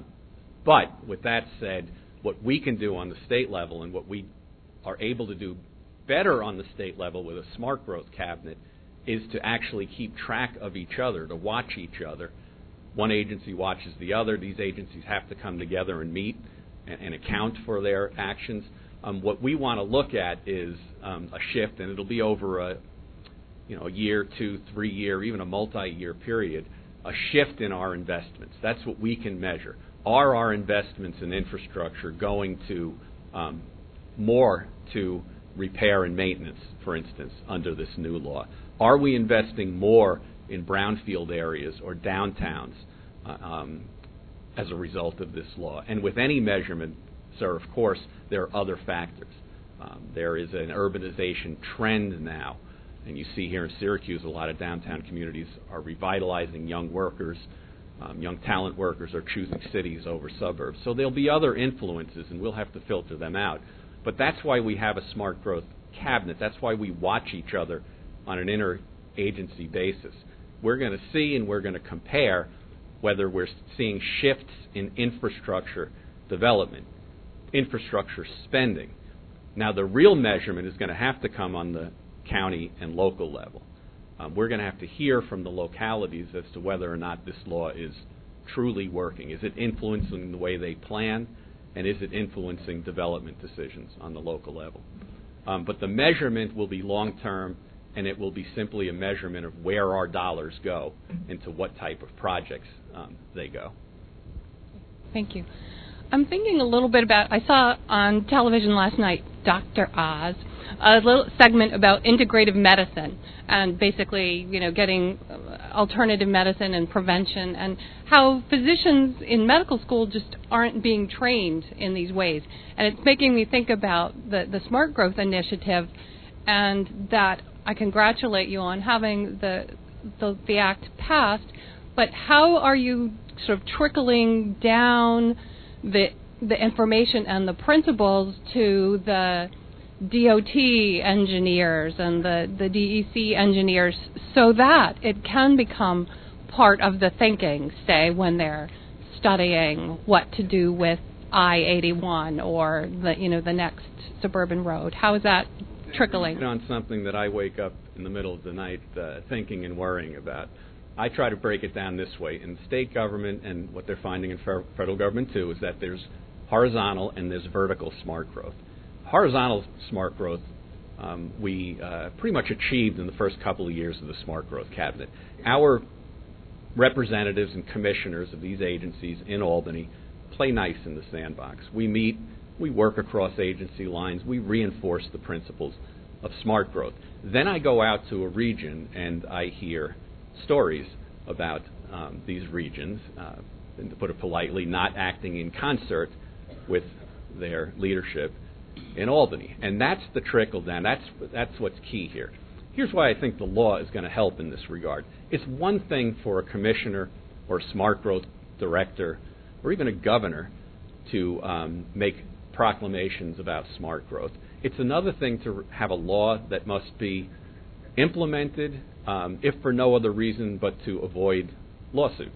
but with that said, what we can do on the state level and what we are able to do better on the state level with a smart growth cabinet is to actually keep track of each other, to watch each other. One agency watches the other. These agencies have to come together and meet and, and account for their actions. Um, what we want to look at is um, a shift, and it'll be over a you know, a year, two, three year, even a multi-year period, a shift in our investments. That's what we can measure. Are our investments in infrastructure going to um, more to repair and maintenance, for instance, under this new law? Are we investing more in brownfield areas or downtowns uh, um, as a result of this law? And with any measurement, sir, of course, there are other factors. Um, there is an urbanization trend now, and you see here in Syracuse a lot of downtown communities are revitalizing young workers. Um, young talent workers are choosing cities over suburbs. So there'll be other influences, and we'll have to filter them out. But that's why we have a smart growth cabinet. That's why we watch each other on an interagency basis. We're going to see and we're going to compare whether we're seeing shifts in infrastructure development, infrastructure spending. Now, the real measurement is going to have to come on the county and local level. Um, we're going to have to hear from the localities as to whether or not this law is truly working. Is it influencing the way they plan, and is it influencing development decisions on the local level? Um, but the measurement will be long-term, and it will be simply a measurement of where our dollars go and to what type of projects um, they go. Thank you. I'm thinking a little bit about, I saw on television last night, Doctor Oz, a little segment about integrative medicine and basically, you know, getting alternative medicine and prevention and how physicians in medical school just aren't being trained in these ways. And it's making me think about the, the Smart Growth Initiative, and that I congratulate you on having the, the, the act passed, but how are you sort of trickling down the the information and the principles to the D O T engineers and the, the D E C engineers so that it can become part of the thinking, say, when they're studying what to do with I eighty-one or the, you know, the next suburban road? How is that trickling? On something that I wake up in the middle of the night uh, thinking and worrying about. I try to break it down this way. In state government, and what they're finding in federal government too, is that there's horizontal and there's vertical smart growth. Horizontal smart growth um, we uh, pretty much achieved in the first couple of years of the Smart Growth Cabinet. Our representatives and commissioners of these agencies in Albany play nice in the sandbox. We meet, we work across agency lines, we reinforce the principles of smart growth. Then I go out to a region and I hear stories about um, these regions, uh, and to put it politely, not acting in concert with their leadership in Albany. And that's the trickle down. That's, that's what's key here. Here's why I think the law is going to help in this regard. It's one thing for a commissioner or a smart growth director or even a governor to um, make proclamations about smart growth. It's another thing to have a law that must be implemented, um, if for no other reason but to avoid lawsuits,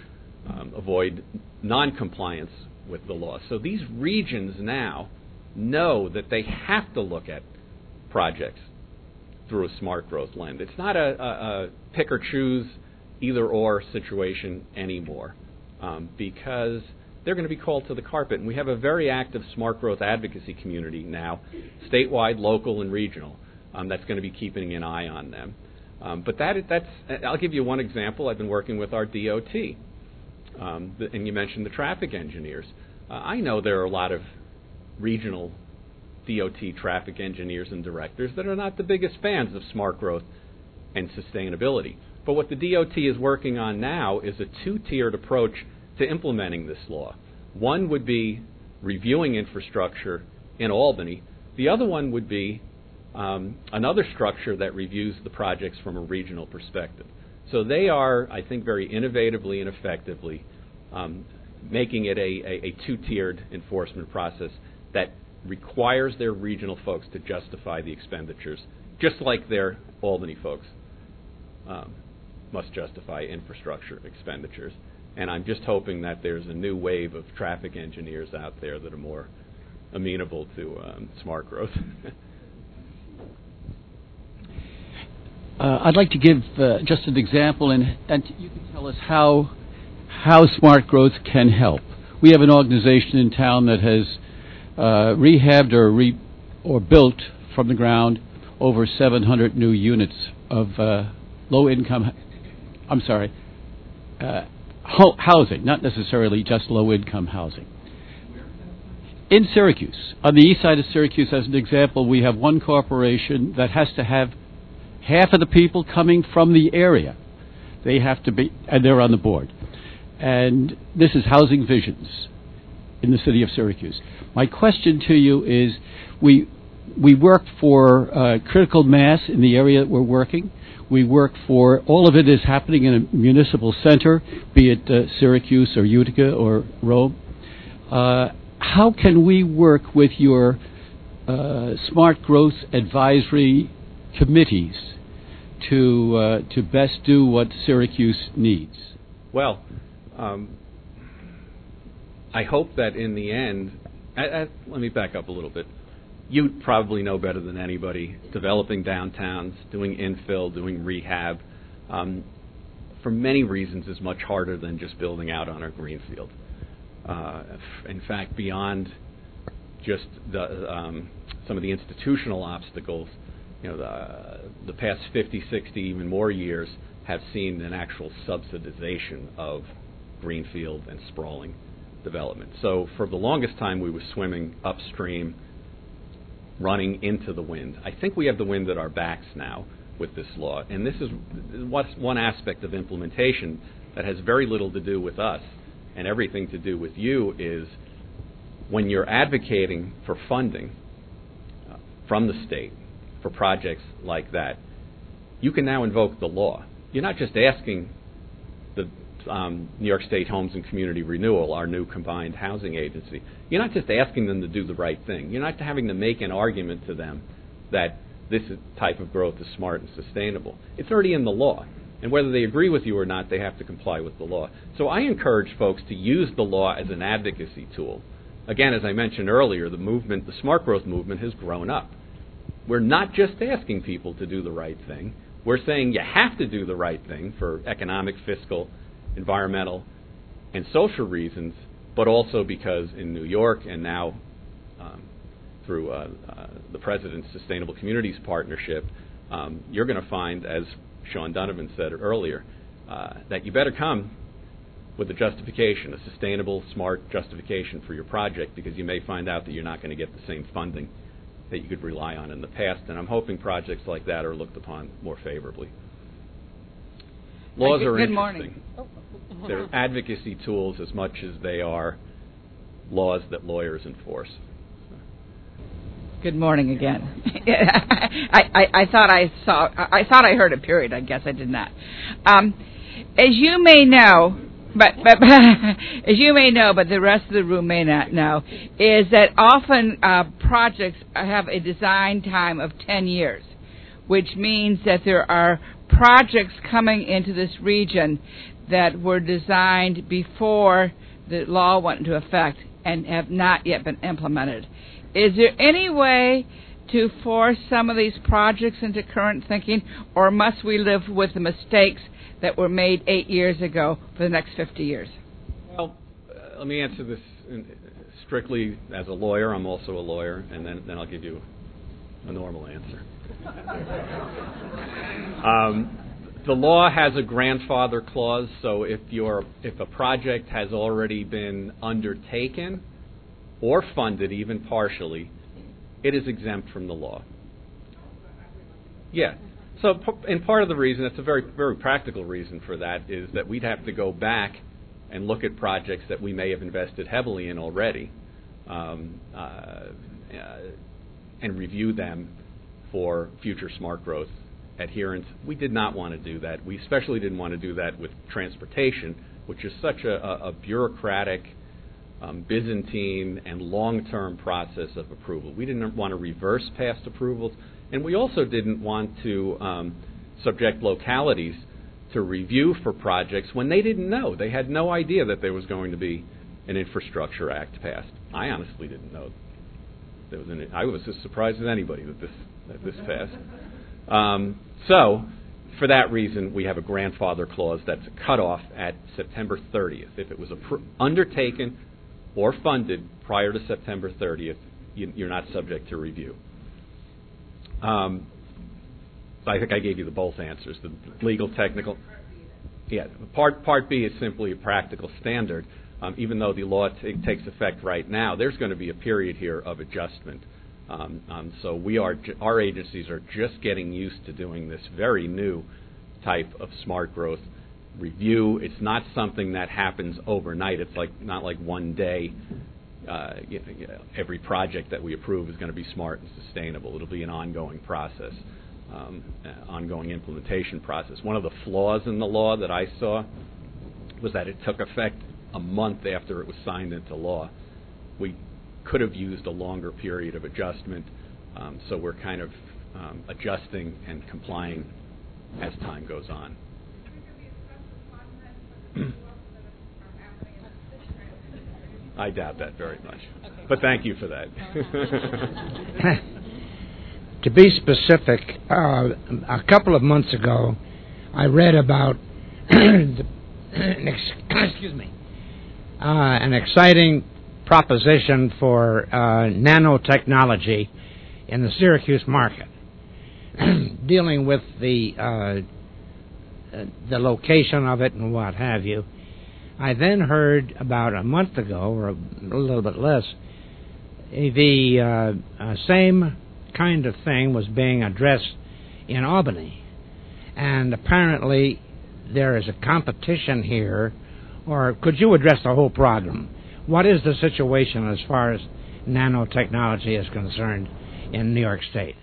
um, avoid noncompliance with the law. So these regions now know that they have to look at projects through a smart growth lens. It's not a, a, a pick or choose, either or situation anymore, um, because they're going to be called to the carpet. And we have a very active smart growth advocacy community now, statewide, local, and regional, um, that's going to be keeping an eye on them. Um, but that that's I'll give you one example. I've been working with our D O T, um, the, and you mentioned the traffic engineers. Uh, I know there are a lot of regional D O T traffic engineers and directors that are not the biggest fans of smart growth and sustainability. But what the D O T is working on now is a two-tiered approach to implementing this law. One would be reviewing infrastructure in Albany. The other one would be um, another structure that reviews the projects from a regional perspective. So they are, I think, very innovatively and effectively um, making it a, a, a two-tiered enforcement process that requires their regional folks to justify the expenditures, just like their Albany folks um, must justify infrastructure expenditures. And I'm just hoping that there's a new wave of traffic engineers out there that are more amenable to um, smart growth. uh, I'd like to give uh, just an example, and, and you can tell us how how smart growth can help. We have an organization in town that has uh, rehabbed or re, or built from the ground over seven hundred new units of uh, low-income. I'm sorry. Uh, Ho- housing, not necessarily just low-income housing. In Syracuse, on the east side of Syracuse, as an example, we have one corporation that has to have half of the people coming from the area. They have to be, and they're on the board. And this is Housing Visions in the city of Syracuse. My question to you is, we we work for uh, critical mass in the area that we're working. We work for, all of it is happening in a municipal center, be it uh, Syracuse or Utica or Rome. Uh, how can we work with your uh, smart growth advisory committees to uh, to best do what Syracuse needs? Well, um, I hope that in the end, I, I, let me back up a little bit. You probably know better than anybody, developing downtowns, doing infill, doing rehab, um, for many reasons is much harder than just building out on a greenfield. Uh, in fact, beyond just the, um, some of the institutional obstacles, you know, the, the past fifty, sixty, even more years have seen an actual subsidization of greenfield and sprawling development. So for the longest time, we were swimming upstream, running into the wind. I think we have the wind at our backs now with this law, and this is what's one aspect of implementation that has very little to do with us and everything to do with you is when you're advocating for funding uh, from the state for projects like that, you can now invoke the law. You're not just asking the Um, New York State Homes and Community Renewal, our new combined housing agency. You're not just asking them to do the right thing. You're not having to make an argument to them that this type of growth is smart and sustainable. It's already in the law. And whether they agree with you or not, they have to comply with the law. So I encourage folks to use the law as an advocacy tool. Again, as I mentioned earlier, the movement, the smart growth movement has grown up. We're not just asking people to do the right thing. We're saying you have to do the right thing for economic, fiscal, environmental, and social reasons, but also because in New York and now um, through uh, uh, the President's Sustainable Communities Partnership, um, you're going to find, as Sean Donovan said earlier, uh, that you better come with a justification, a sustainable, smart justification for your project, because you may find out that you're not going to get the same funding that you could rely on in the past, and I'm hoping projects like that are looked upon more favorably. Laws are Good interesting. morning. They're advocacy tools as much as they are laws that lawyers enforce. Good morning again. I, I, I thought I saw. I thought I heard a period. I guess I did not. Um, as you may know, but, but as you may know, but the rest of the room may not know, is that often uh, projects have a design time of ten years, which means that there are projects coming into this region that were designed before the law went into effect and have not yet been implemented. Is there any way to force some of these projects into current thinking, or must we live with the mistakes that were made eight years ago for the next fifty years? Well, uh, let me answer this in, strictly as a lawyer. I'm also a lawyer, and then, then I'll give you a normal answer. um, the law has a grandfather clause, so if you're, if a project has already been undertaken or funded, even partially, it is exempt from the law. Yeah. So, and part of the reason, it's a very, very practical reason for that, is that we'd have to go back and look at projects that we may have invested heavily in already, um, uh, uh, and review them for future smart growth adherence. We did not want to do that. We especially didn't want to do that with transportation, which is such a, a, a bureaucratic, um, Byzantine, and long-term process of approval. We didn't want to reverse past approvals, and we also didn't want to um, subject localities to review for projects when they didn't know. They had no idea that there was going to be an Infrastructure Act passed. I honestly didn't know. There was an, I was as surprised as anybody that this that this passed. Um, so, for that reason, we have a grandfather clause that's cut off at September thirtieth. If it was appro- undertaken or funded prior to September thirtieth, you, you're not subject to review. Um, I think I gave you the both answers, the legal, technical. Yeah, part part B is simply a practical standard. Um, even though the law t- takes effect right now, there's going to be a period here of adjustment. Um, um, so we are, ju- our agencies are just getting used to doing this very new type of smart growth review. It's not something that happens overnight. It's like not like one day. Uh, you know, you know, every project that we approve is going to be smart and sustainable. It'll be an ongoing process. Um, uh, ongoing implementation process. One of the flaws in the law that I saw was that it took effect a month after it was signed into law. We could have used a longer period of adjustment, um, so we're kind of um, adjusting and complying as time goes on. I doubt that very much, but thank you for that. To be specific, uh, a couple of months ago, I read about the, excuse me, uh, an exciting proposition for uh, nanotechnology in the Syracuse market, dealing with the uh, the location of it and what have you. I then heard about a month ago, or a little bit less, the uh, uh, same kind of thing was being addressed in Albany, and apparently there is a competition here. Or could you address the whole problem? What is the situation as far as nanotechnology is concerned in New York State?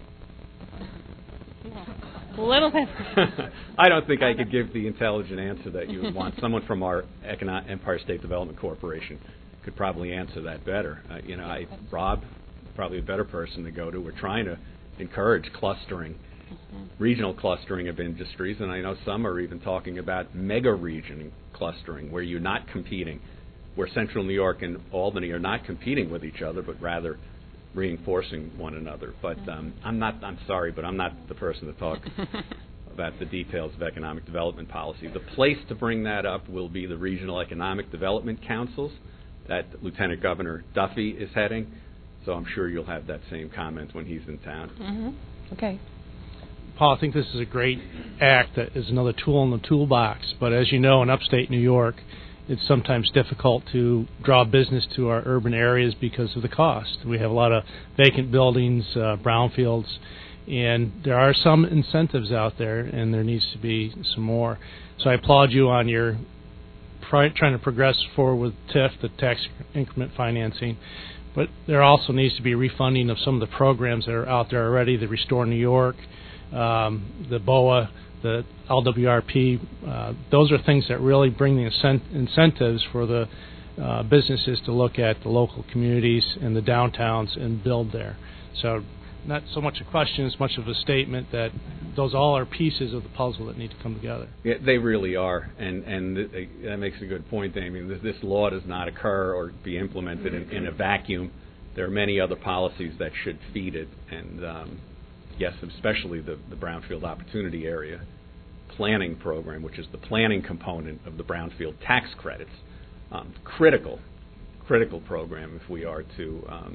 Little bit. I don't think I could give the intelligent answer that you would want. Someone from our Econo- Empire State Development Corporation could probably answer that better. Uh, you know, I, Rob, probably a better person to go to. We're trying to encourage clustering, mm-hmm. regional clustering of industries, and I know some are even talking about mega region clustering, where you're not competing, where Central New York and Albany are not competing with each other, but rather reinforcing one another. But um, I'm not. I'm sorry, but I'm not the person to talk about the details of economic development policy. The place to bring that up will be the Regional Economic Development Councils that Lieutenant Governor Duffy is heading. So I'm sure you'll have that same comment when he's in town. Mm-hmm. Okay. Paul, I think this is a great act that is another tool in the toolbox. But as you know, in upstate New York, it's sometimes difficult to draw business to our urban areas because of the cost. We have a lot of vacant buildings, uh, brownfields, and there are some incentives out there, and there needs to be some more. So I applaud you on your pri- trying to progress forward with T I F, the tax increment financing. But there also needs to be refunding of some of the programs that are out there already, the Restore New York, um, the B O A, the L W R P. Uh, those are things that really bring the incent- incentives for the uh, businesses to look at the local communities and the downtowns and build there. So not so much a question as much of a statement that those all are pieces of the puzzle that need to come together. Yeah, they really are, and and th- that makes a good point, Damien. This, this law does not occur or be implemented in, in a vacuum. there are many other policies that should feed it, and um, yes, especially the, the Brownfield Opportunity Area Planning Program, which is the planning component of the Brownfield tax credits. Um, critical, critical program if we are to um,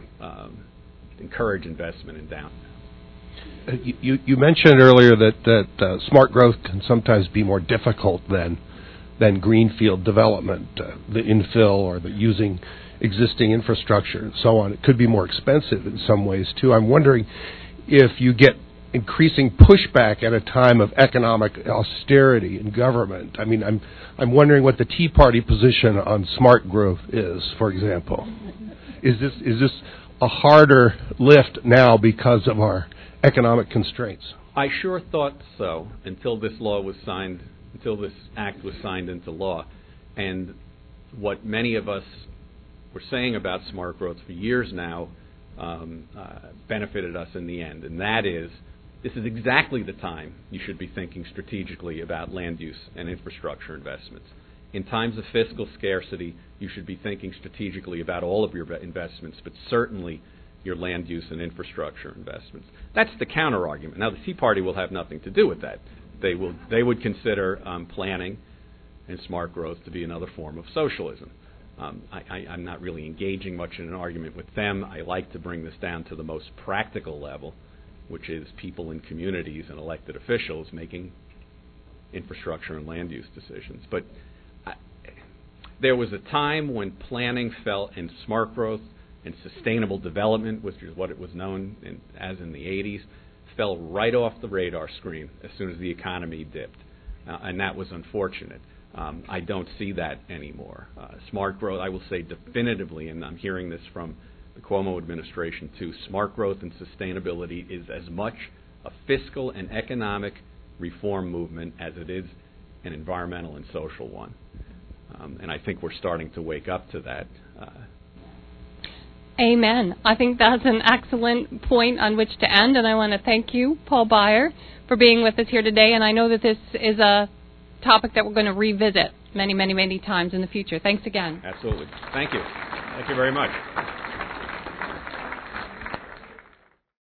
um, encourage investment in downtown. Uh, you, you mentioned earlier that, that uh, smart growth can sometimes be more difficult than than greenfield development, uh, the infill or the using existing infrastructure and so on. It could be more expensive in some ways too. I'm wondering if you get increasing pushback at a time of economic austerity in government. I mean, I'm I'm wondering what the Tea Party position on smart growth is, for example. Is this is this a harder lift now because of our economic constraints? I sure thought so until this law was signed, until this act was signed into law. And what many of us were saying about smart growth for years now um, uh, benefited us in the end, and that is, this is exactly the time you should be thinking strategically about land use and infrastructure investments. In times of fiscal scarcity, you should be thinking strategically about all of your investments, but certainly your land use and infrastructure investments. That's the counter argument. Now, the Tea Party will have nothing to do with that. They will. They would consider um, planning and smart growth to be another form of socialism. Um, I, I, I'm not really engaging much in an argument with them. I like to bring this down to the most practical level, which is people in communities and elected officials making infrastructure and land use decisions. But I, there was a time when planning fell in smart growth and sustainable development, which is what it was known in, as in the eighties, fell right off the radar screen as soon as the economy dipped. Uh, and that was unfortunate. Um, I don't see that anymore. Uh, smart growth, I will say definitively, and I'm hearing this from the Cuomo administration too, smart growth and sustainability is as much a fiscal and economic reform movement as it is an environmental and social one. Um, and I think we're starting to wake up to that. Uh, Amen. I think that's an excellent point on which to end, and I want to thank you, Paul Baier, for being with us here today. And I know that this is a topic that we're going to revisit many, many, many times in the future. Thanks again. Absolutely. Thank you. Thank you very much.